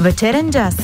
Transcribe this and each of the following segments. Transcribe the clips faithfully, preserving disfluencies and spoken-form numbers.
Вечерен джаз.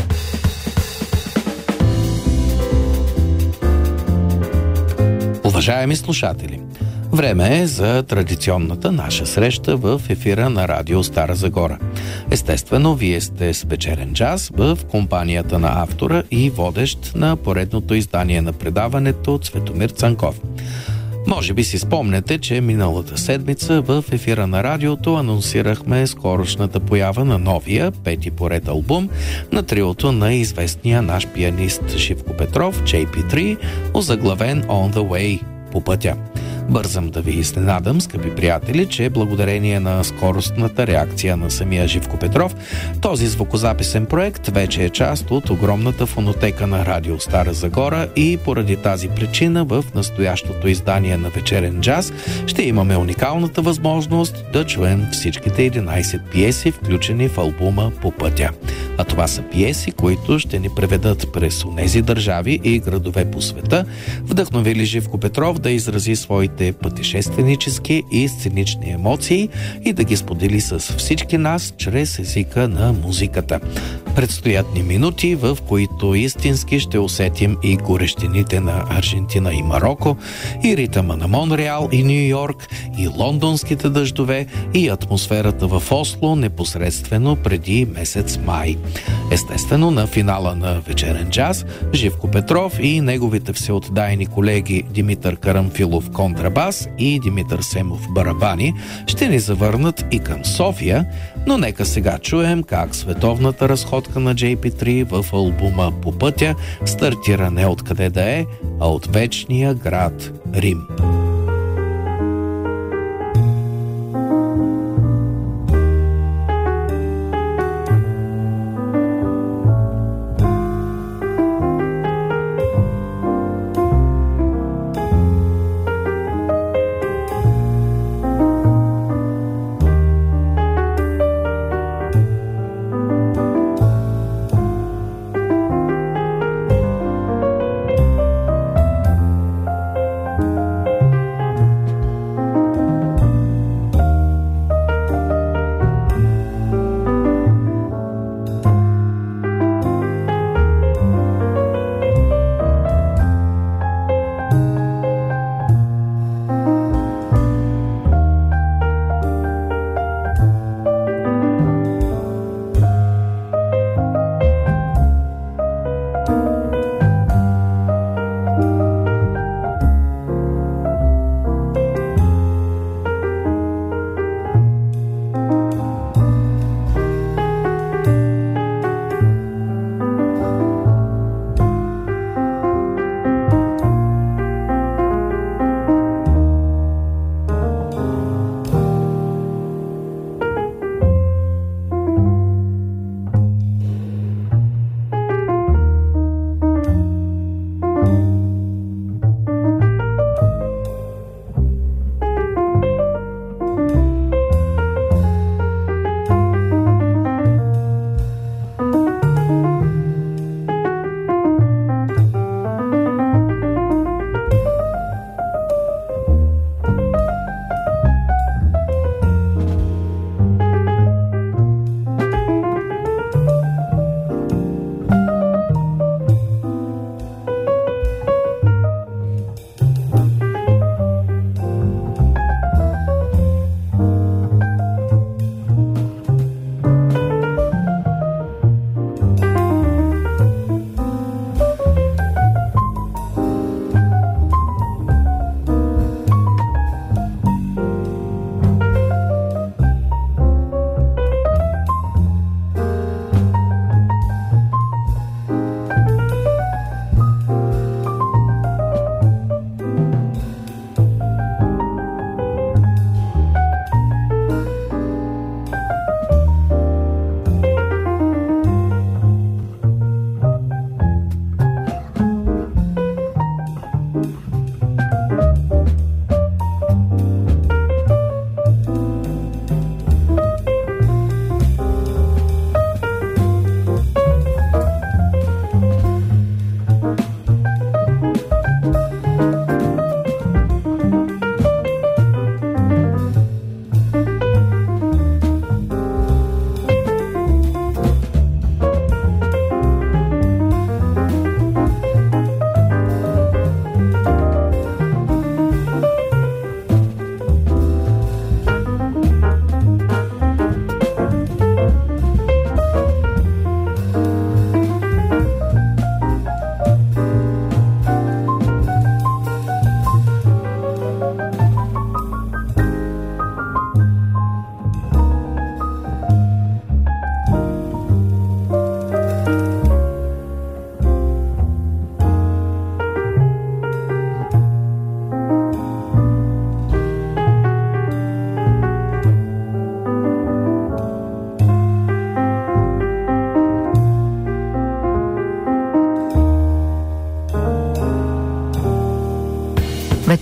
Уважаеми слушатели, време е за традиционната наша среща в ефира на Радио Стара Загора. Естествено, вие сте с Вечерен джаз в компанията на автора и водещ на поредното издание на предаването Цветомир Цанков. Може би си спомнете, че миналата седмица в ефира на радиото анонсирахме скорошната поява на новия, пети поред албум на триото на известния наш пианист Живко Петров, джей пи три, озаглавен On the Way, по пътя. Бързам да ви изненадам, скъпи приятели, че благодарение на скоростната реакция на самия Живко Петров, този звукозаписен проект вече е част от огромната фонотека на Радио Стара Загора и поради тази причина в настоящото издание на Вечерен джаз ще имаме уникалната възможност да чуем всичките единайсет пиеси, включени в албума По пътя. А това са пиеси, които ще ни преведат през онези държави и градове по света, вдъхновили Живко Петров да изрази своите пътешественически и сценични емоции и да ги сподели с всички нас чрез езика на музиката. Предстоят ни минути, в които истински ще усетим и горещините на Аржентина и Мароко, и ритъма на Монреал и Ню Йорк, и лондонските дъждове, и атмосферата в Осло непосредствено преди месец май. Естествено, на финала на Вечерен джаз Живко Петров и неговите всеотдайни колеги Димитър Карамфилов контрабас и Димитър Семов барабани ще ни завърнат и към София, но нека сега чуем как световната разходка на джей пи три в албума По пътя стартира не откъде да е, а от вечния град Рим.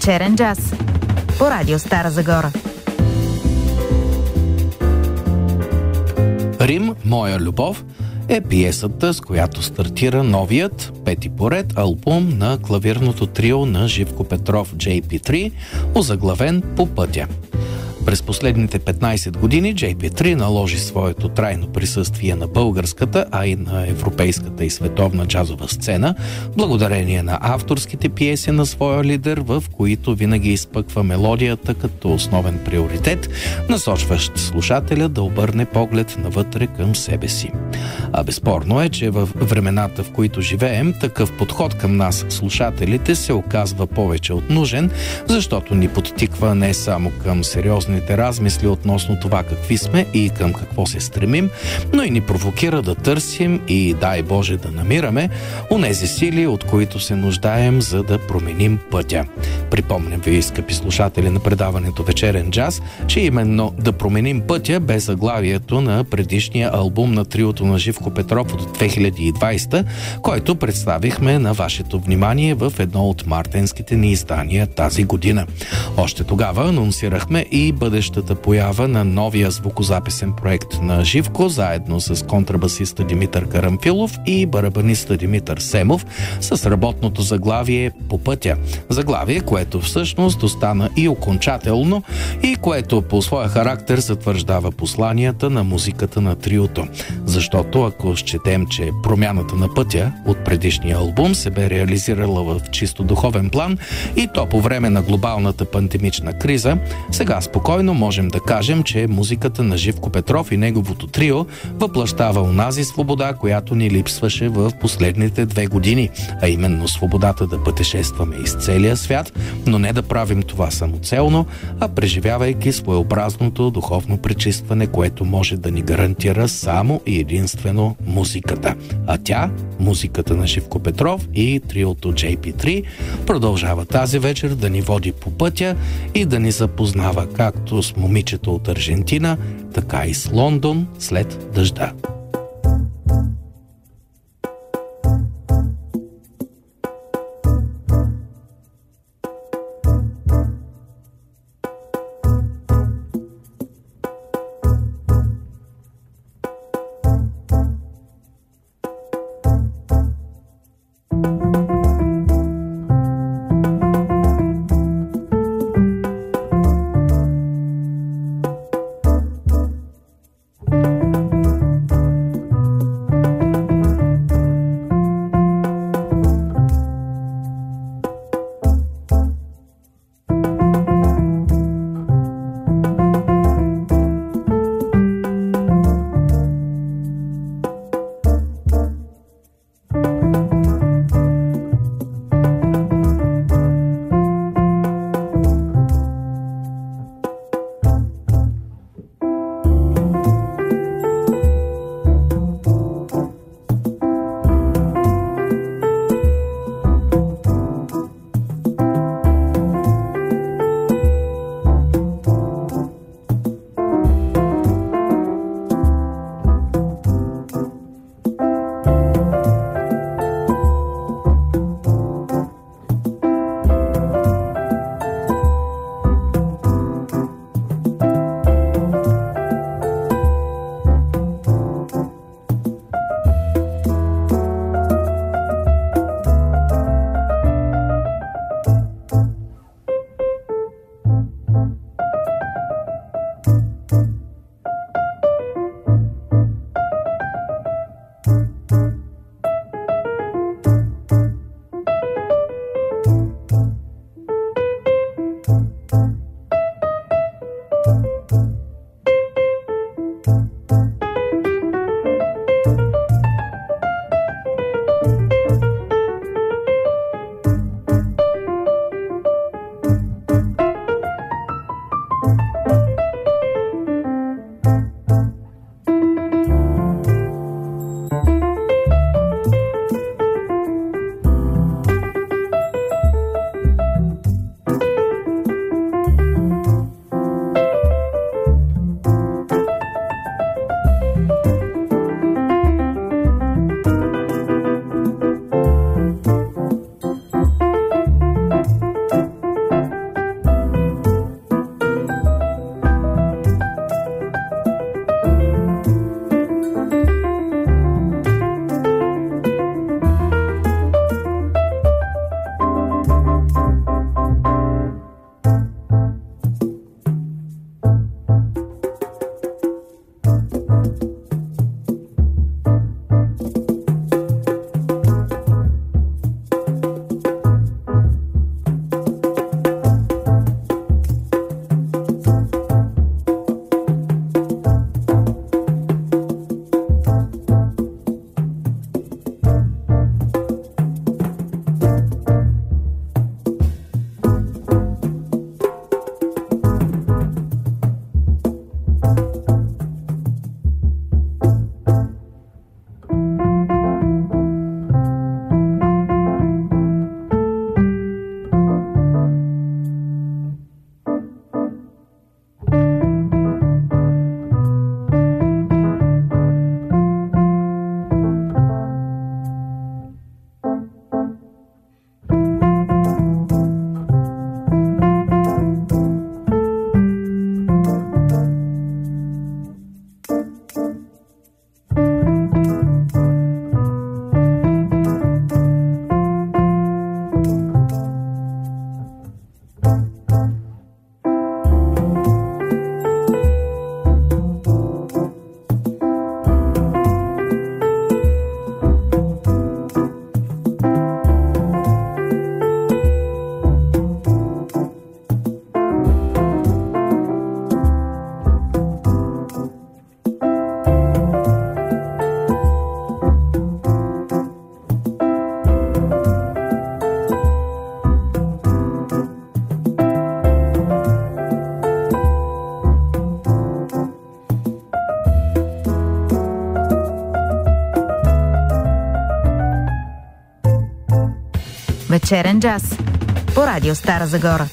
Вечерен джаз по Радио Стара Загора. Рим, моя любов е пиесата, с която стартира новият, пети поред албум на клавирното трио на Живко Петров джей пи три, озаглавен "По пътя". През последните петнайсет години джей пи три наложи своето трайно присъствие на българската, а и на европейската и световна джазова сцена, благодарение на авторските пиеси на своя лидер, в които винаги изпъква мелодията като основен приоритет, насочващ слушателя да обърне поглед навътре към себе си. А безспорно е, че в времената, в които живеем, такъв подход към нас, слушателите, се оказва повече от нужен, защото ни подтиква не само към сериозни размисли относно това какви сме и към какво се стремим, но и ни провокира да търсим и, дай Боже, да намираме онези сили, от които се нуждаем, за да променим пътя. Припомням ви, скъпи слушатели на предаването Вечерен джаз, че именно "Да променим пътя" бе заглавието на предишния албум на триото на Живко Петров от две хиляди и двайсета, който представихме на вашето внимание в едно от мартенските ни издания тази година. Още тогава анонсирахме и бъдещата поява на новия звукозаписен проект на Живко, заедно с контрабасиста Димитър Карамфилов и барабаниста Димитър Семов, с работното заглавие "По пътя". Заглавие, което всъщност остана и окончателно, и което по своя характер затвърждава посланията на музиката на триото. Защото ако счетем, че промяната на пътя от предишния албум се бе реализирала в чисто духовен план, и то по време на глобалната пандемична криза, сега спокойно можем да кажем, че музиката на Живко Петров и неговото трио въплъщава онази свобода, която ни липсваше в последните две години, а именно свободата да пътешестваме из целия свят, но не да правим това самоцелно, а преживявайки своеобразното духовно пречистване, което може да ни гарантира само и единствено музиката. А тя, музиката на Живко Петров и триото джей пи три, продължава тази вечер да ни води по пътя и да ни запознава както с момичето от Аржентина, така и с Лондон след дъжда. Вечерен джаз по радио Стара Загора.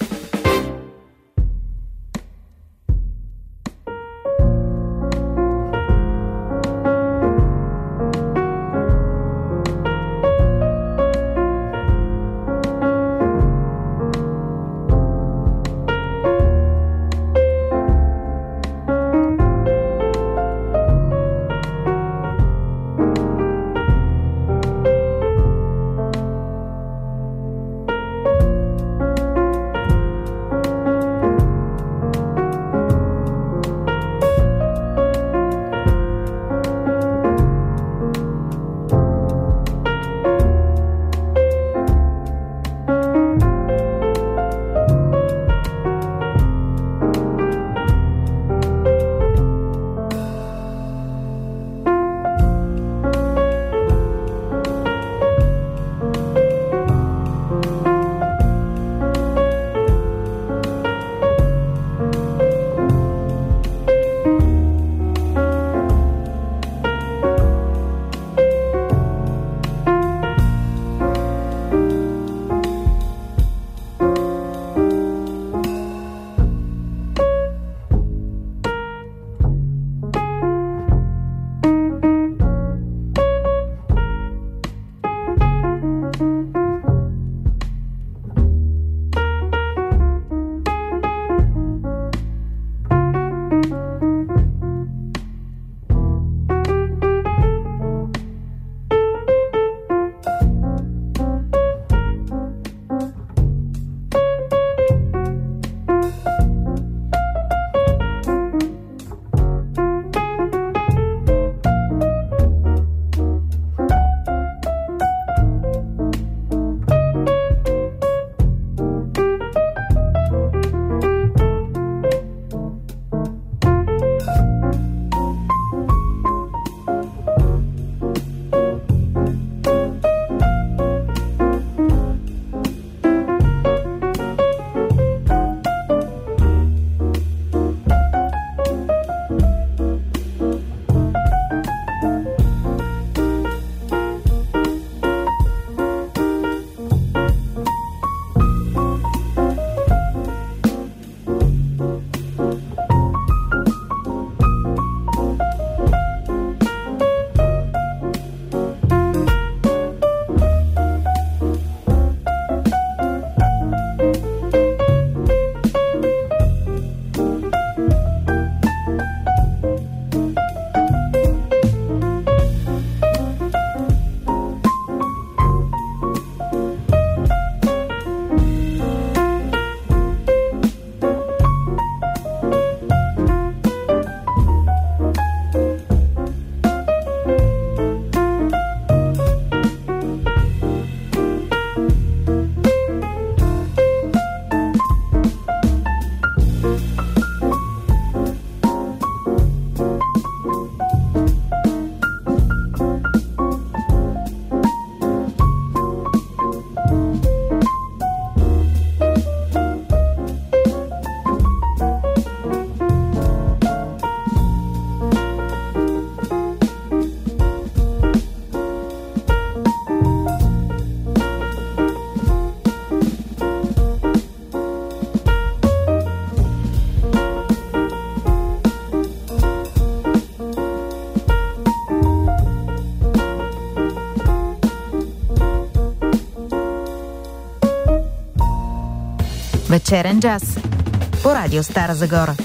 Вечерен джаз по радио Стара Загора.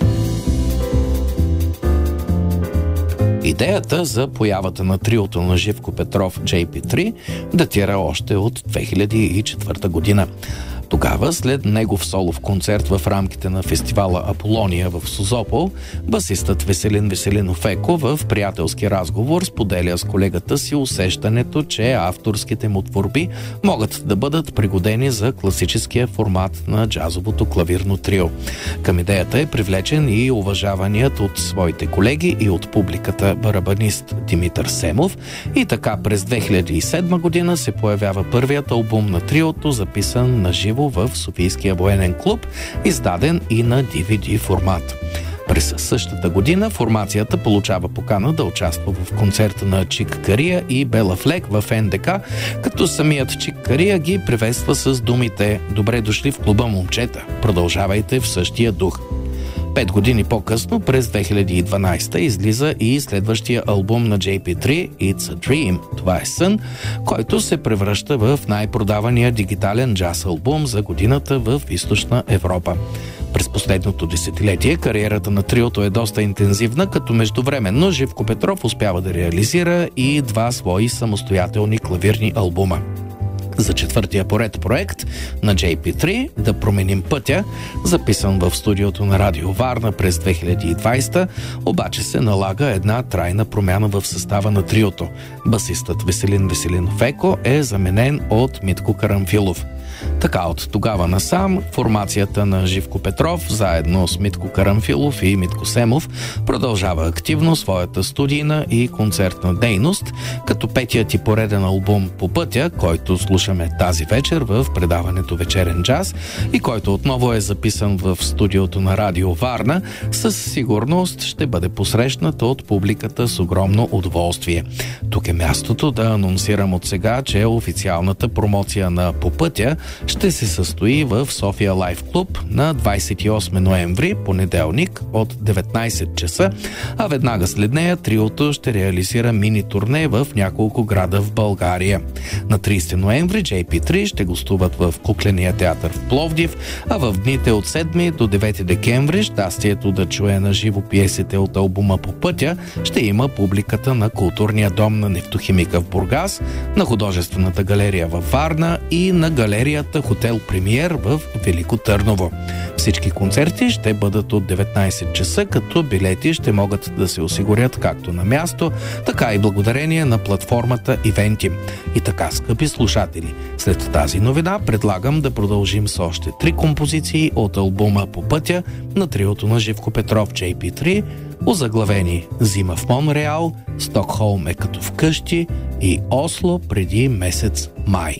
Идеята за появата на триото на Живко Петров джей пи три датира още от две хиляди и четвърта година. Тогава, след негов солов концерт в рамките на фестивала Аполония в Созопол, басистът Веселин Веселинов Еко в приятелски разговор споделя с колегата си усещането, че авторските му творби могат да бъдат пригодени за класическия формат на джазовото клавирно трио. Към идеята е привлечен и уважаваният от своите колеги и от публиката барабанист Димитър Семов, и така през две хиляди и седма година се появява първият албум на триото, записан на живо в Софийския военен клуб, издаден и на ди ви ди формат. През същата година формацията получава покана да участва в концерта на Чик Кария и Бела Флек в Ен Де Ка, като самият Чик Кария ги приветства с думите «Добре дошли в клуба, момчета! Продължавайте в същия дух!». Пет години по-късно, през две хиляди и дванадесета, излиза и следващия албум на Джей Пи три «It's a Dream», това е сън, който се превръща в най-продавания дигитален джаз албум за годината в Източна Европа. През последното десетилетие кариерата на триото е доста интензивна, като междувременно Живко Петров успява да реализира и два свои самостоятелни клавирни албума. За четвъртия поред проект на Джей Пи три «Да променим пътя», записан в студиото на Радио Варна през две хиляди и двадесета, обаче се налага една трайна промяна в състава на триото. Басистът Веселин Веселинов Еко е заменен от Митко Карамфилов. Така от тогава насам формацията на Живко Петров, заедно с Митко Карамфилов и Митко Семов, продължава активно своята студийна и концертна дейност, като петият и пореден албум «По пътя», който слушаме тази вечер в предаването «Вечерен джаз» и който отново е записан в студиото на Радио Варна, със сигурност ще бъде посрещнат от публиката с огромно удоволствие. Тук е мястото да анонсирам от сега, че официалната промоция на «По пътя» ще се състои в София Лайф Клуб на двадесет и осми ноември, понеделник, от деветнадесет часа, а веднага след нея триото ще реализира мини-турне в няколко града в България. На тридесети ноември Джей Пи три ще гостуват в Кукления театър в Пловдив, а в дните от седми до девети декември щастието да чуе на живо пиесите от албума «По пътя» ще има публиката на Културния дом на нефтохимика в Бургас, на Художествената галерия във Варна и на галерията Хотел Премиер в Велико Търново. Всички концерти ще бъдат от деветнадесет часа, като билети ще могат да се осигурят както на място, така и благодарение на платформата Eventim. И така, скъпи слушатели, след тази новина предлагам да продължим с още три композиции от албума «По пътя» на триото на Живко Петров Джей Пи три, озаглавени «Зима в Монреал», «Стокхолм е като вкъщи» и «Осло преди месец май».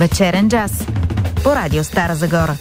Вечерен джаз по радио Стара Загора.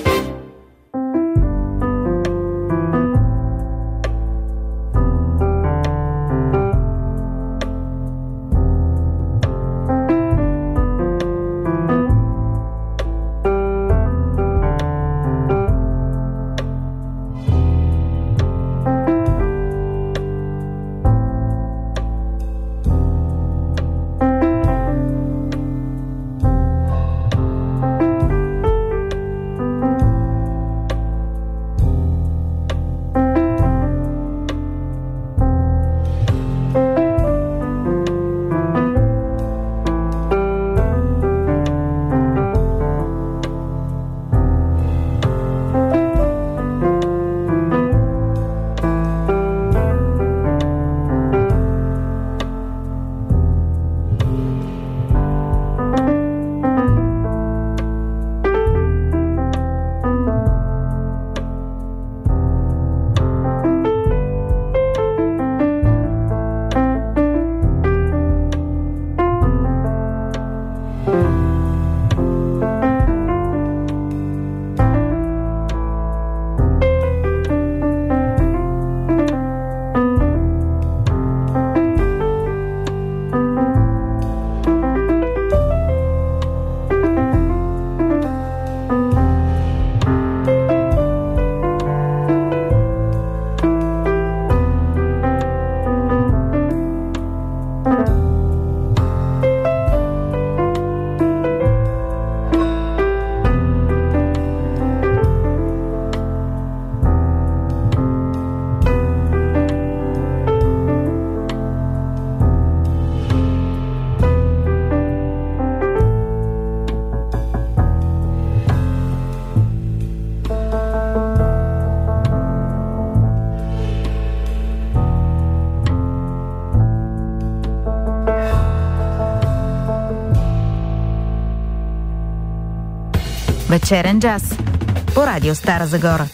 Вечерен джаз по радио Стара Загора.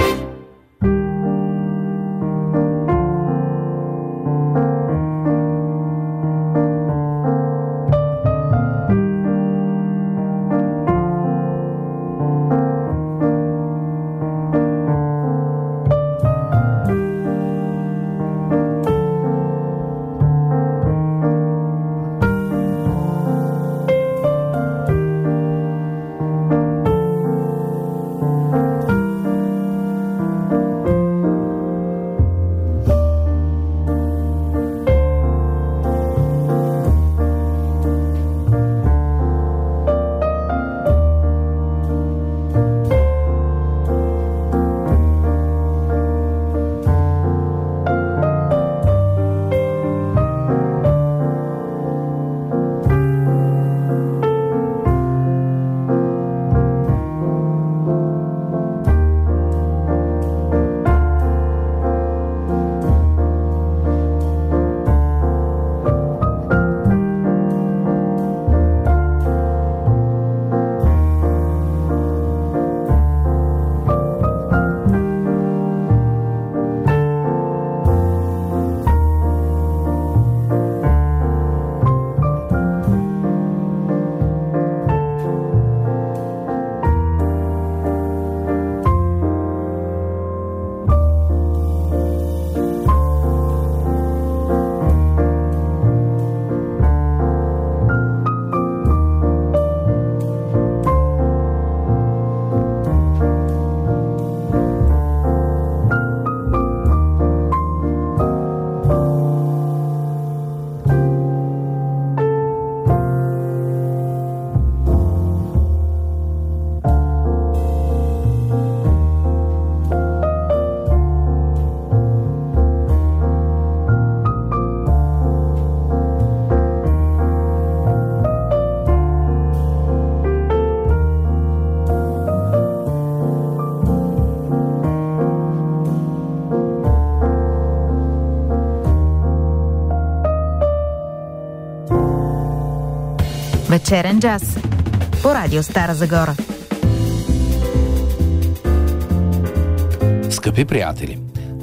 Вечерен джаз по радио Стара Загора. Скъпи приятели,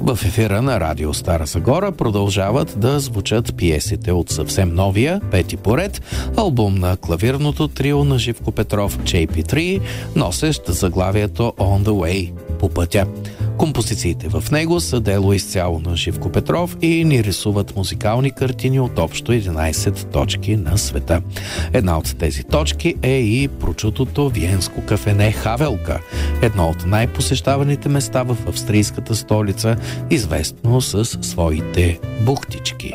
В ефира на Радио Стара Загора продължават да звучат пиесите от съвсем новия, пети поред, албум на клавирното трио на Живко Петров Джей Пи три, носещ заглавието On the Way – по пътя. Композициите в него са дело изцяло на Живко Петров и ни рисуват музикални картини от общо единайсет точки на света. Една от тези точки е и прочутото виенско кафене Хавелка, едно от най-посещаваните места в австрийската столица, известно с своите бухтички.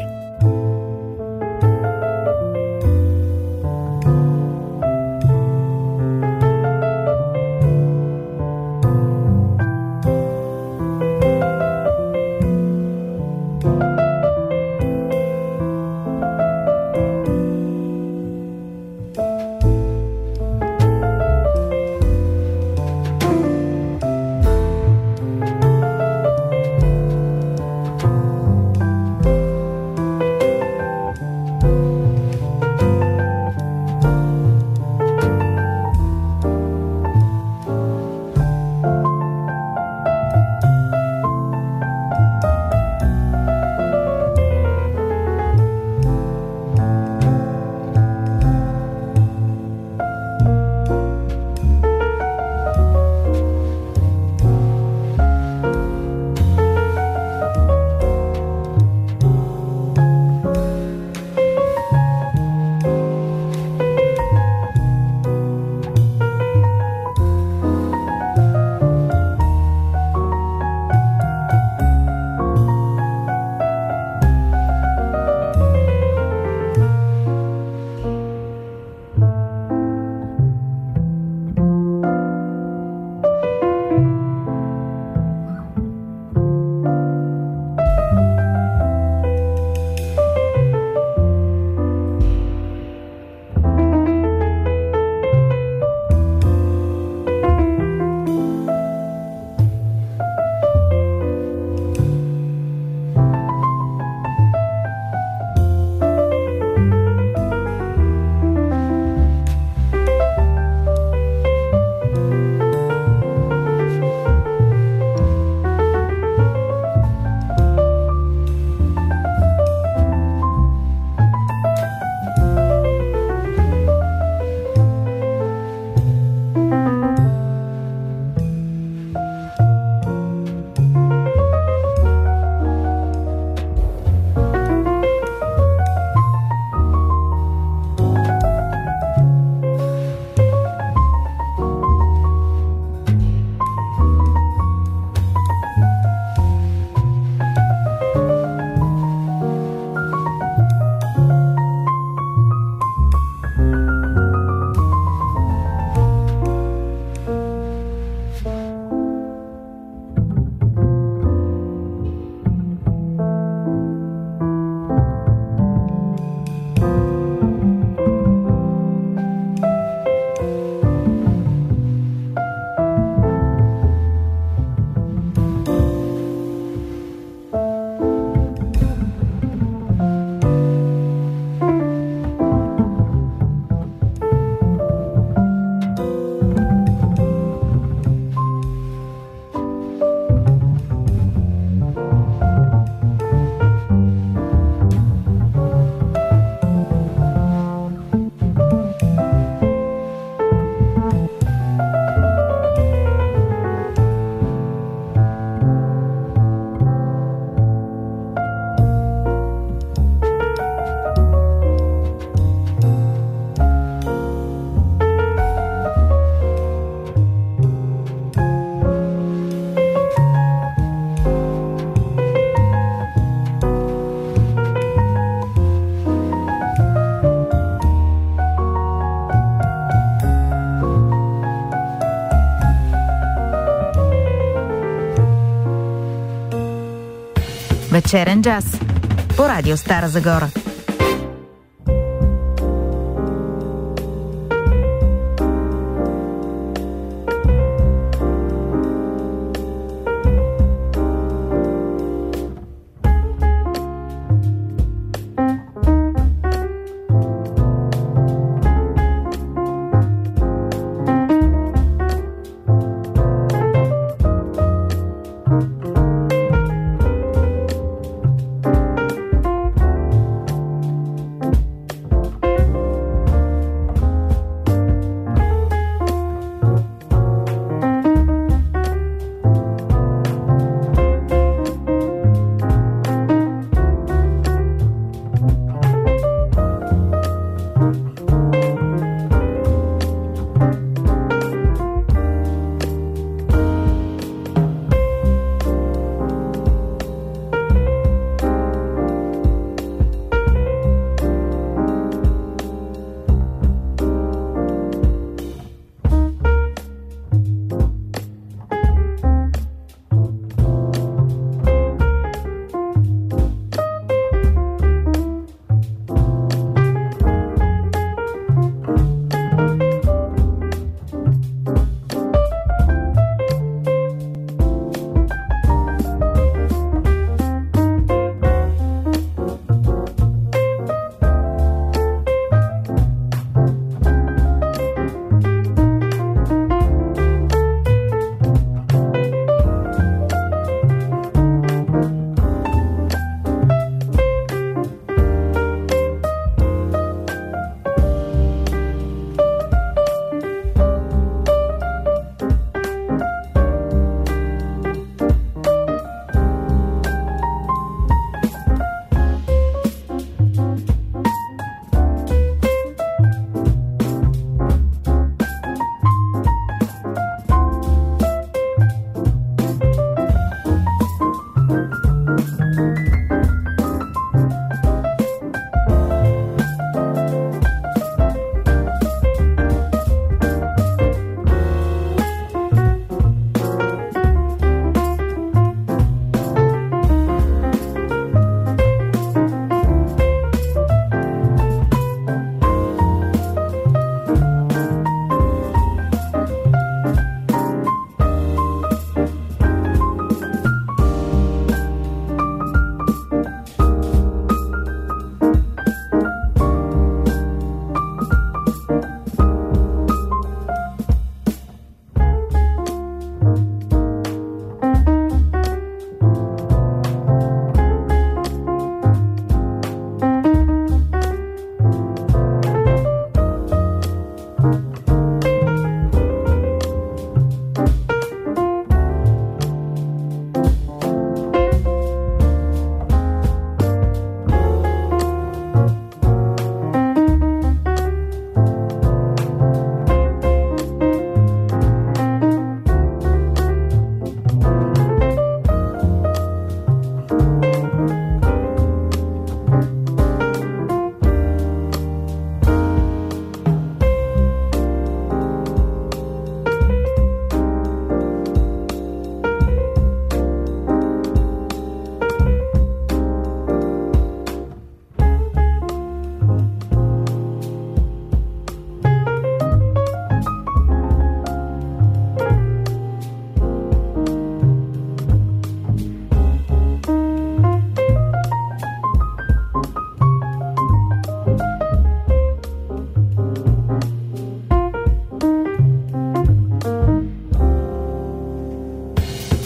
Вечерен джаз по Радио Стара Загора.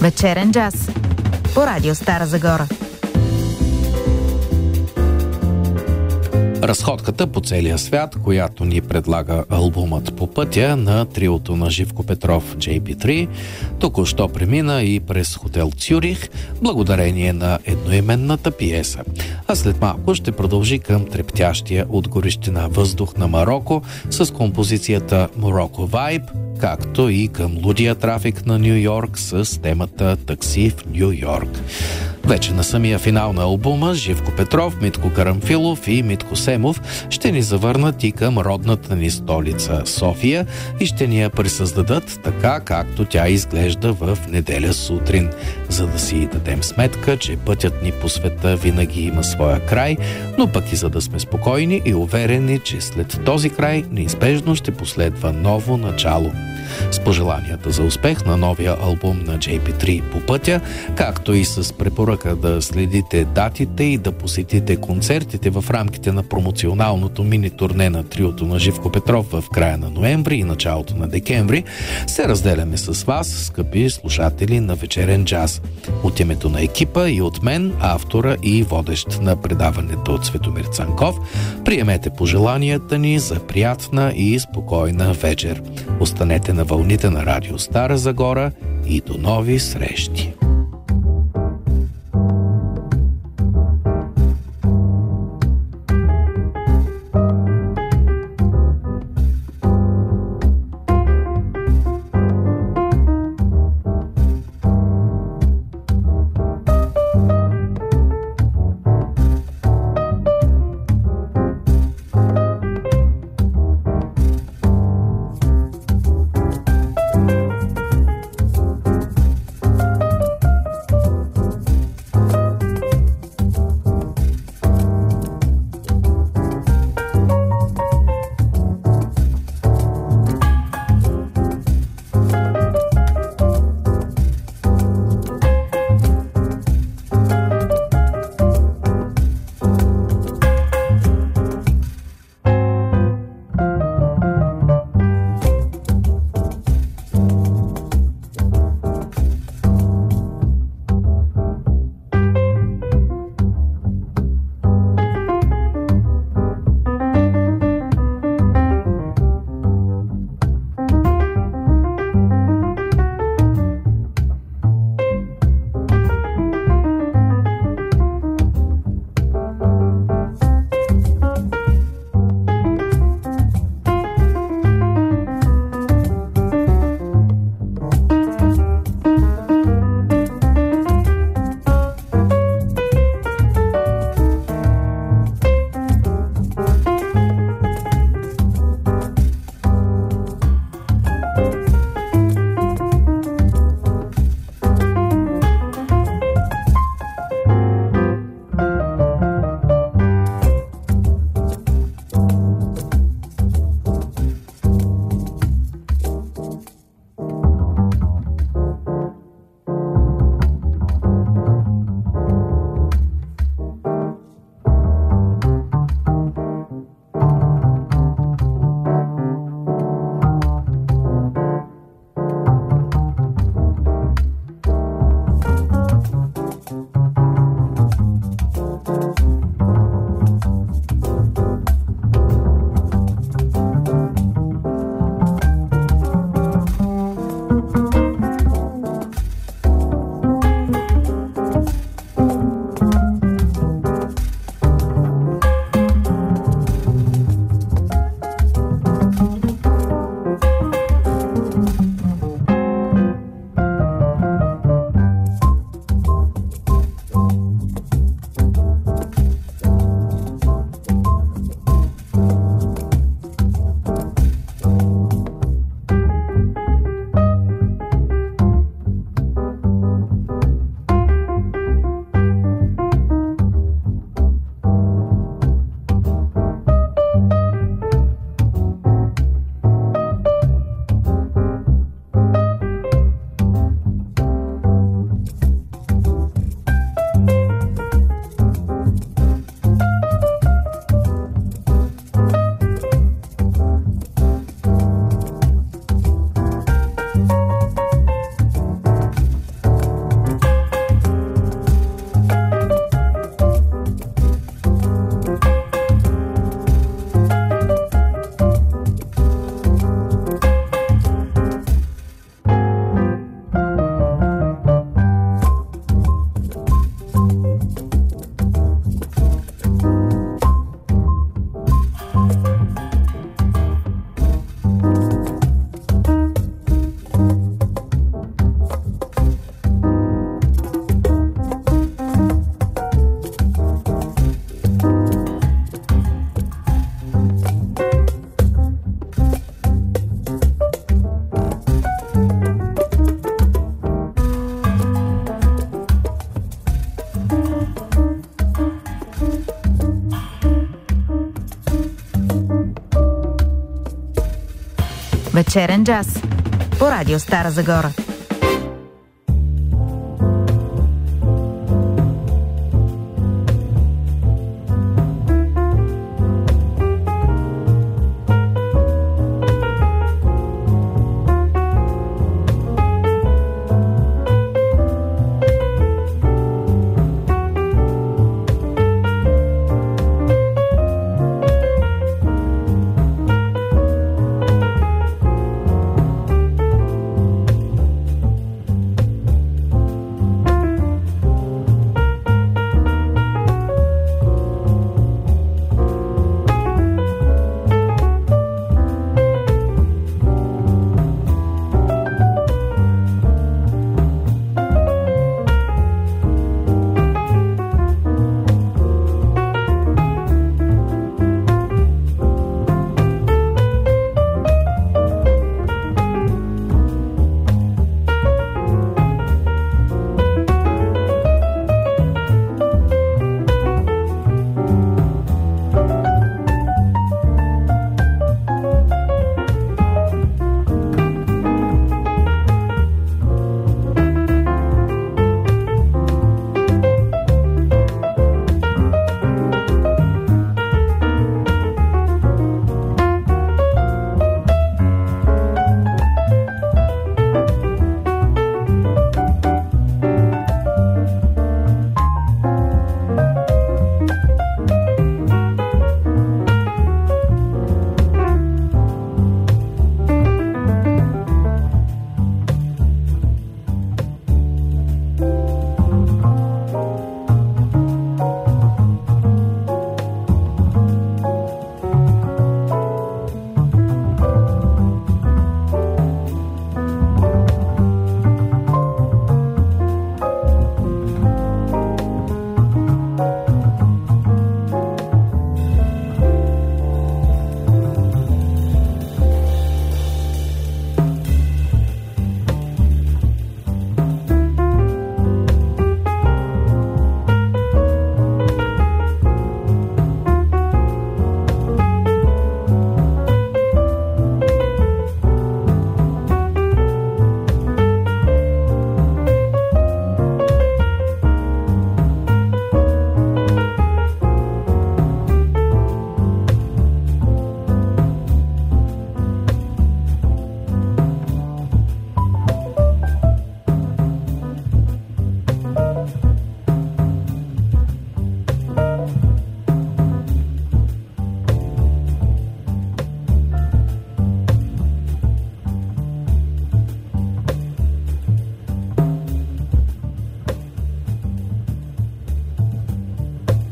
Вечерен джаз по Радио Стара Загора. Разходката по целия свят, която ни предлага албумът "По пътя" на триото на Живко Петров Джей Пи три, току-що премина и през хотел Цюрих, благодарение на едноименната пиеса. А след малко ще продължи към трептящия от горещина въздух на Мароко с композицията "Morocco Vibe", както и към лудия трафик на Ню Йорк с темата "Такси в Ню Йорк". Вече на самия финал на албума Живко Петров, Митко Карамфилов и Митко Семов ще ни завърнат и към родната ни столица София и ще ни я присъздадат така, както тя изглежда в неделя сутрин, за да си дадем сметка, че пътят ни по света винаги има своя край, но пък и за да сме спокойни и уверени, че след този край неизбежно ще последва ново начало. С пожеланията за успех на новия албум на Джей Пи три "По пътя", както и с препоръка да следите датите и да посетите концертите в рамките на промоционалното мини-турне на триото на Живко Петров в края на ноември и началото на декември, се разделяме с вас, скъпи слушатели на Вечерен джаз. От името на екипа и от мен, автора и водещ на предаването Цветомир Цанков, приемете пожеланията ни за приятна и спокойна вечер. Останете на вълните на Радио Стара Загора и до нови срещи! Вечерен джаз по Радио Стара Загора.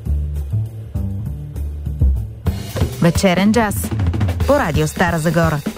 Вечерен джаз по Радио Стара Загора.